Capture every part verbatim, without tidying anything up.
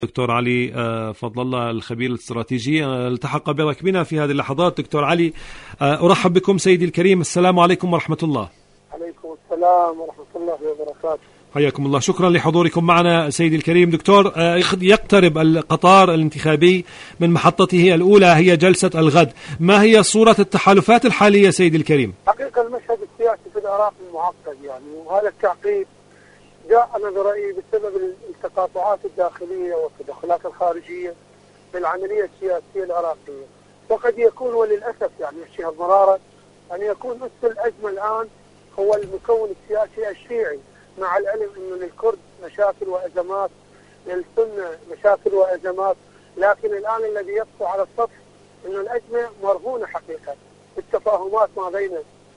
دكتور علي فضل الله الخبير الاستراتيجي التحق بركبنا في هذه اللحظات. دكتور علي، أرحب بكم سيدي الكريم، السلام عليكم ورحمة الله. عليكم السلام ورحمة الله وبركاته. حياكم الله، شكرا لحضوركم معنا سيدي الكريم. دكتور، يقترب القطار الانتخابي من محطته الأولى، هي جلسة الغد، ما هي صورة التحالفات الحالية سيدي الكريم؟ حقيقة المشهد السياسي في العراق معقد يعني، وهذا التعقيد جاء أنا برأيي بسبب التقاطعات الداخلية والتدخلات الخارجية في العملية السياسية العراقية، وقد يكون وللأسف يعني الشيء مرارة أن يكون أس الأزمة الآن هو المكون السياسي الشيعي، مع العلم أنه للكرد مشاكل وأزمات، للسنة مشاكل وأزمات، لكن الآن الذي يطفو على السطح أنه الأزمة مرهونة حقيقة بالتفاهمات ما بين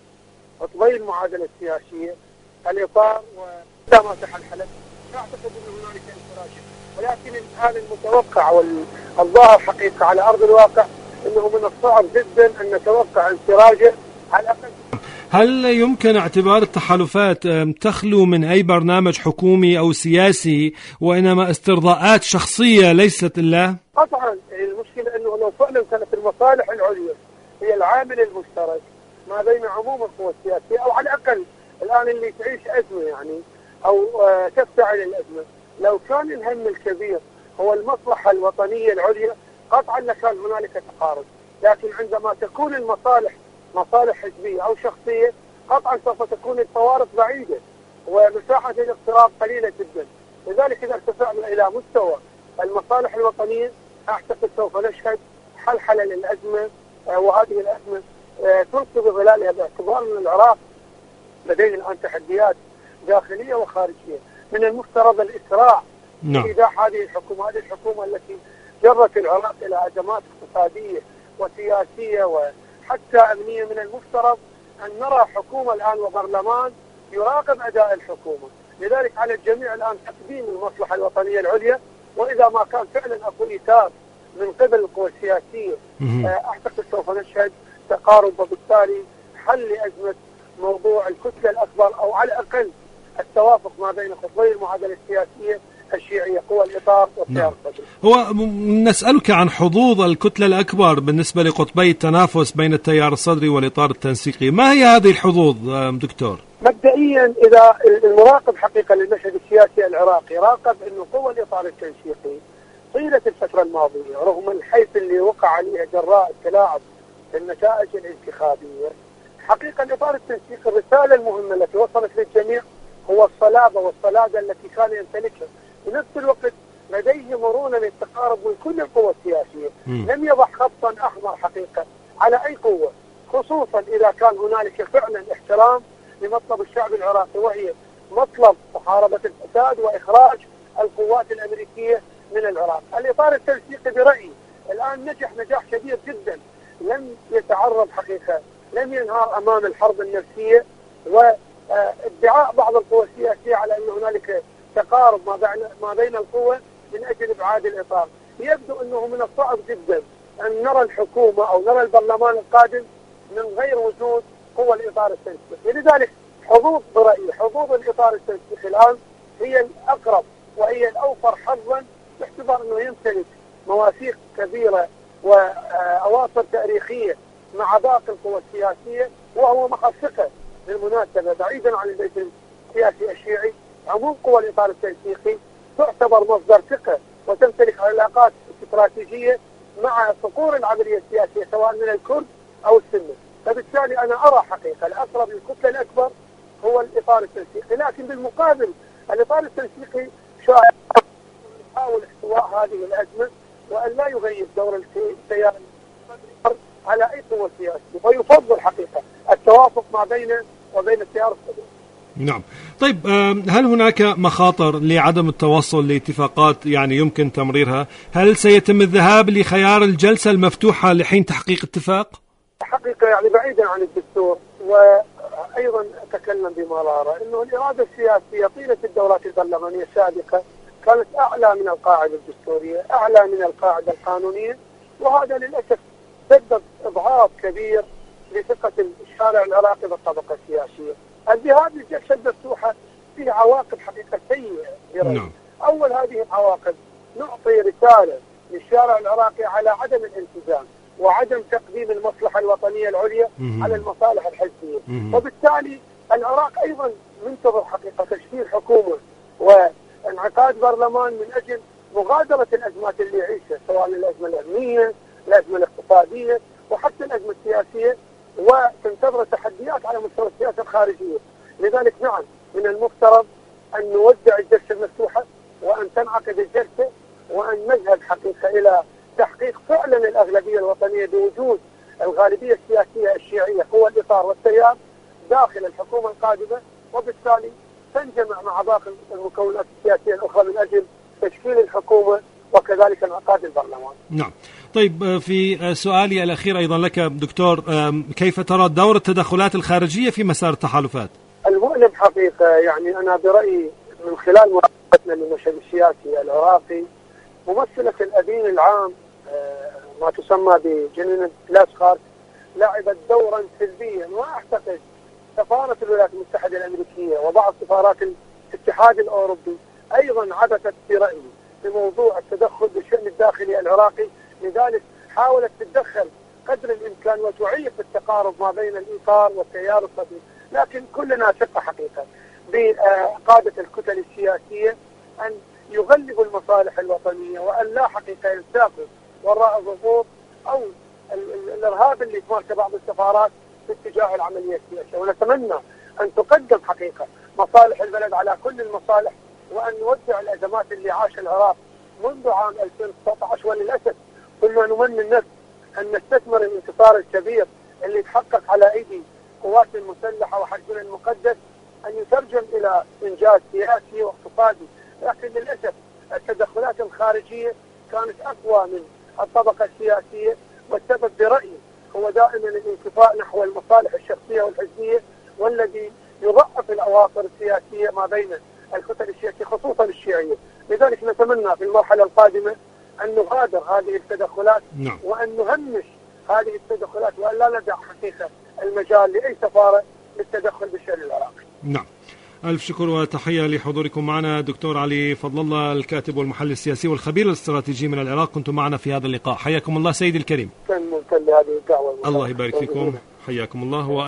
قطبي المعادلة السياسية، الإطار وإذا ما تحلحلت أعتقد أن هنالك انفراج، ولكن الآن المتوقع والظاهر حقيقة على أرض الواقع أنه من الصعب جدا أن نتوقع انفراجه على الأقل. هل يمكن اعتبار التحالفات تخلو من أي برنامج حكومي أو سياسي وإنما استرضاءات شخصية ليست إلا؟ قطعا المشكلة أنه لو فعلا كانت المصالح العليا هي العامل المشترك ما بين عموم القوى السياسية، أو على الأقل الآن اللي تعيش أزمة يعني أو تفتعل الأزمة، لو كان الهم الكبير هو المصلحة الوطنية العليا قطعا لكان هنالك تقارب، لكن عندما تكون المصالح مصالح حزبية أو شخصية قطعا سوف تكون الفوارق بعيدة ومساحة الاقتراب قليلة جدا. لذلك إذا ارتفعنا إلى مستوى المصالح الوطنية أعتقد سوف نشهد حلحلة للأزمة، وهذه الأزمة تلقي بظلالها باعتبار أن العراق لدينا الآن تحديات داخلية وخارجية. من المفترض الإسراع في إيداع هذه الحكومة، هذه الحكومة التي جرت العراق إلى أزمات اقتصادية وسياسية وحتى أمنية، من المفترض أن نرى حكومة الآن وبرلمان يراقب أداء الحكومة. لذلك على الجميع الآن تقديم المصلحة الوطنية العليا، وإذا ما كان فعلا أكو إيثار من قبل القوى السياسية أعتقد سوف نشهد تقارب، وبالتالي حل لأزمة موضوع الكتلة الأكبر، أو على الأقل التوافق ما بين قطبي المعادلة السياسية الشيعية، قوى الإطار والتيار الصدري. هو نسألك عن حظوظ الكتلة الأكبر بالنسبة لقطبي التنافس بين التيار الصدري والإطار التنسيقي، ما هي هذه الحظوظ دكتور؟ مبدئيا إذا المراقب حقيقة للمشهد السياسي العراقي راقب أنه قوى الإطار التنسيقي طيلة الفترة الماضية رغم الحيث اللي وقع عليها جراء التلاعب في النتائج الانتخابية، حقيقة الإطار التنسيقي الرسالة المهمة التي وصلت للجميع هو الصلابة والصلادة التي كان يمتلكها، في نفس الوقت لديه مرونة للتقارب من كل القوى السياسية، م. لم يضع خطا أحمر حقيقة على أي قوة، خصوصا إذا كان هنالك فعلا احترام لمطلب الشعب العراقي، وهي مطلب محاربة الفساد وإخراج القوات الأمريكية من العراق. الإطار التنسيقي برأيي الآن نجح نجاح كبير جدا، لم يتعرض حقيقة، لم ينهار أمام الحرب النفسية وادعاء بعض القوى السياسية على أن هنالك تقارب ما بين ما بين القوى من أجل إبعاد الإطار. يبدو أنه من الصعب جدا أن نرى الحكومة أو نرى البرلمان القادم من غير وجود قوى الإطار التنسيقي. لذلك حظوظ برأيي حظوظ الإطار التنسيقي الآن هي الأقرب وهي الأوفر حظا، باعتبار أنه يمتلك مواثيق كبيرة وأواصر تاريخية مع باقي القوى السياسية، وهو محققة بالمناسبة بعيدا عن البيت السياسي الشيعي. عموم قوى الإطار التنسيقي تعتبر مصدر ثقة وتمتلك علاقات استراتيجية مع صقور العملية السياسية سواء من الكرد أو السنة، فبالتالي أنا أرى حقيقة الأقرب للكتلة الأكبر هو الإطار التنسيقي. لكن بالمقابل الإطار التنسيقي يحاول احتواء هذه الأزمة وأن لا يغير دور التيار على أي قوة سياسية، ويفضل حقيقة التوافق ما بينه وبين التيار الصدري. نعم. طيب، هل هناك مخاطر لعدم التوصل لاتفاقات يعني يمكن تمريرها؟ هل سيتم الذهاب لخيار الجلسة المفتوحة لحين تحقيق اتفاق؟ حقيقة يعني بعيدا عن الدستور، وأيضا أتكلم بمرارة أنه الإرادة السياسية طيلة الدورات البرلمانية السابقة كانت أعلى من القاعدة الدستورية، أعلى من القاعدة القانونية، وهذا للأسف سبب إضعاف كبير لثقة الشارع العراقي بالطبقة السياسية. الذهاب للجلسة المفتوحة فيه عواقب حقيقة سيئة. نعم. أول هذه العواقب نعطي رسالة للشارع العراقي على عدم الالتزام وعدم تقديم المصلحة الوطنية العليا على المصالح الحزبية. وبالتالي العراق أيضا منتظر حقيقة تشكيل حكومة وانعقاد برلمان من أجل مغادرة الأزمات اللي يعيشها، سواء الأزمة الأمنية، الأزمة الاقتصادية، وحتى الأزمة السياسية، وتنتظر تحديات على مستوى السياسة الخارجية. لذلك نعم من المفترض أن نودع الجلسة المفتوحة وأن تنعقد الجلسة وأن نذهب حقيقة إلى تحقيق فعلا الأغلبية الوطنية بوجود الغالبية السياسية الشيعية هو الإطار والتيار داخل الحكومة القادمة، وبالتالي تنجمع مع باقي المكونات السياسية الأخرى من أجل تشكيل الحكومة وكذلك انعقاد البرلمان. نعم. طيب، في سؤالي الأخير أيضا لك دكتور، كيف ترى دور التدخلات الخارجية في مسار التحالفات؟ المؤلم حقيقة، يعني أنا برأيي من خلال مراقبتنا للمشهد السياسي العراقي، ممثلة الأمين العام ما تسمى بجنينة لاسخارت لعبت دورا سلبيا، وأعتقد سفارة الولايات المتحدة الأمريكية وبعض سفارات الاتحاد الأوروبي أيضا عبثت برأيي في موضوع التدخل بالشأن الداخلي العراقي. لذلك حاولت تتدخل قدر الإمكان وتعيق التقارب ما بين الإطار والتيار الصديق، لكن كلنا ثقة حقيقة بقادة الكتل السياسية أن يغلبوا المصالح الوطنية وأن لا حقيقة يلتقوا وراء الضغوط أو الإرهاب اللي تمارسه بعض السفارات في اتجاه العملية السياسية. ونتمنى أن تقدم حقيقة مصالح البلد على كل المصالح، وأن نودع الأزمات اللي عاش العراق منذ عام ألفين وتسعة عشر. وللأسف كنا نمني النفس أن نستثمر الانتصار الكبير اللي تحقق على أيدي قواتنا المسلحة وحشدنا المقدس أن يترجم إلى إنجاز سياسي واقتصادي، لكن للأسف التدخلات الخارجية كانت أقوى من الطبقة السياسية، والسبب برأيي هو دائما الانكفاء نحو المصالح الشخصية والحزبية، والذي يضعف الأواصر السياسية ما بين الكتل السياسية خصوصا الشيعية. لذلك نتمنى في المرحلة القادمة أن نغادر هذه التدخلات نعم. وأن نهمش هذه التدخلات وأن لا ندع حقيقة المجال لأي سفارة للتدخل بالشأن العراقي. نعم. ألف شكر وتحية لحضوركم معنا دكتور علي فضل الله، الكاتب والمحلل السياسي والخبير الاستراتيجي من العراق، كنتم معنا في هذا اللقاء. حياكم الله سيدي الكريم. كان ممتن لهذه الدعوة. الله يبارك فيكم، حياكم الله.